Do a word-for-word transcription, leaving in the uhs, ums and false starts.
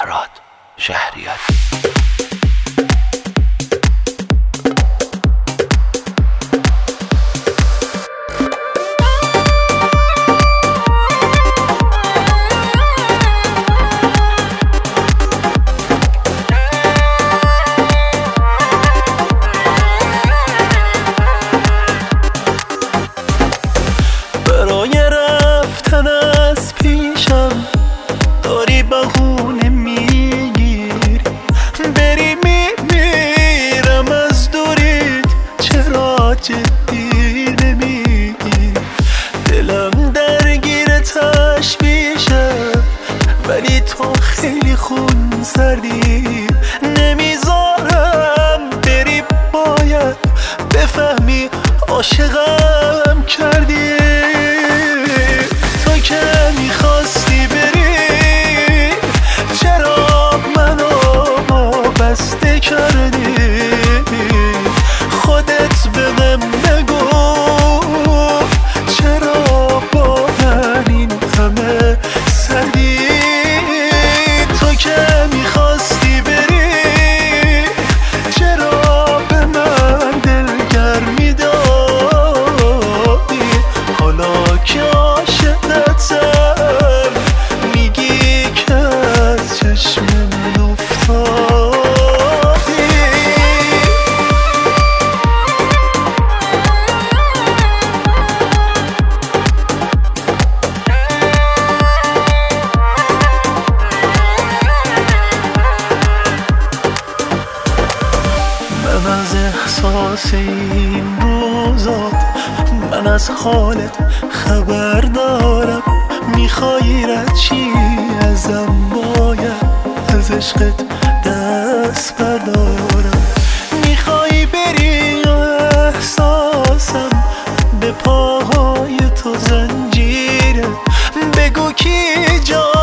فرهاد شهریاری. بهونه میگیری بری میمیرم از دوریت، چرا جدی نمیگیری؟ دلم درگیر تشویشه ولی تو خیلی خون سردی، نمیذارم بری، باید بفهمی عاشقم کردی. تو که میخواستی بری بسته کردی، خودت به من بگو چرا با من این همه سردی؟ تو که میخواستی بری چرا به من دلگرمی دادی؟ حالا که عاشقتم میگی که از چشم من افتاد. من از احساس این روزات، من از حالت خبر دارم، میخوای رد چی ازم، باید از عشقت دست بردارم. میخوای بری احساسم به پاهای تو زنجیره، بگو کی جا